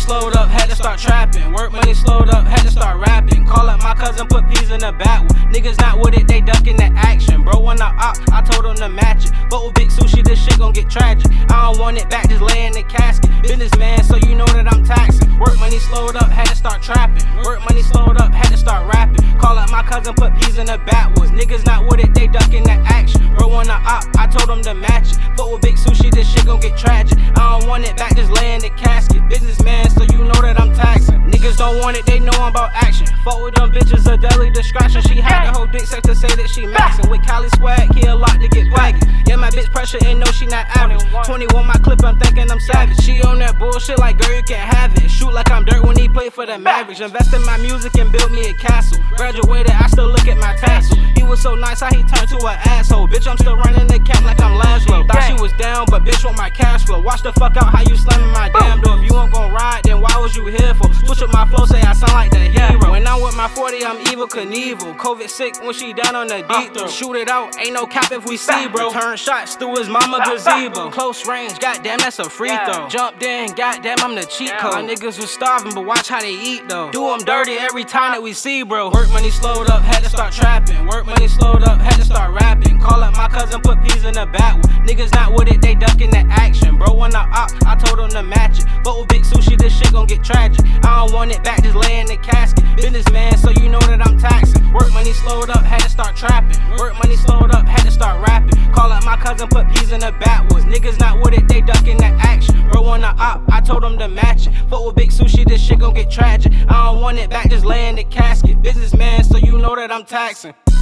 slowed up, had to start trapping. Work money slowed up, had to start rapping. Call up my cousin, put peas in the back. Niggas not with it, they ducking the action. Bro, when I op, I told him to match it. But with Big Sushi, this shit gon' get tragic. I don't want it back, just lay in the casket. Businessman, so you know that I'm taxing. Work money slowed up, had to start trapping. Work money slowed up, had to start rapping. Call up my cousin, put peas in the backwoods. Niggas not with it, they ducking the action. Bro, when I op, I told him to match it. But with Big Sushi, this shit gon' get tragic. I don't want it back, just lay in the casket. Businessman, so you know that I'm taxing. Niggas don't want it, they know I'm about action. Fuck with them bitches, a deadly distraction. She had the whole dick sex to say that she maxing. With Cali swag, he a lot to get wagging. Yeah, my bitch pressure and know she not average. 21 my clip, I'm thinking I'm savage. She on that bullshit like, girl, you can't have it. Shoot like I'm dirt when he play for the Mavericks. Invest in my music and build me a castle. Graduated, I still look at my tassel. He was so nice how he turned to an asshole. Bitch, I'm still running the camp like I'm Laszlo. Thought she was down, but bitch want my cash flow. Watch the fuck out how you slamming my damn door. If you ain't gon' ride, then why was you here for? Switch up my flow, say I sound like the hero. When I'm with my 40, I'm evil Knievel. COVID sick when she down on the deep throw. Shoot it out, ain't no cap if we see, bro. Turn shots through his mama gazebo. Close range, goddamn, that's a free throw. Jumped in, goddamn, I'm the cheat code. My niggas was starving, but watch how they eat though. Do them dirty every time that we see, bro. Work money slowed up, had to start trapping. Work money slowed up, had to start rapping. Call up my cousin, put peas in the back. Niggas not with it, they ducking the action. Bro, when I op, I told him to match it. But with Big Sushi, this shit gon' get tragic. I don't want it back, just lay in the casket. Businessman, so you know that I'm taxing. Work money slowed up, had to start trapping. Work money slowed up, had to start rapping. Call up my cousin, put peas in the backwoods. Niggas not with it, they ducking the action. Bro, when I op, I told him to match it. But with Big Sushi, this shit gon' get tragic. I don't want it back, just lay in the casket. Businessman, so you know that I'm taxing.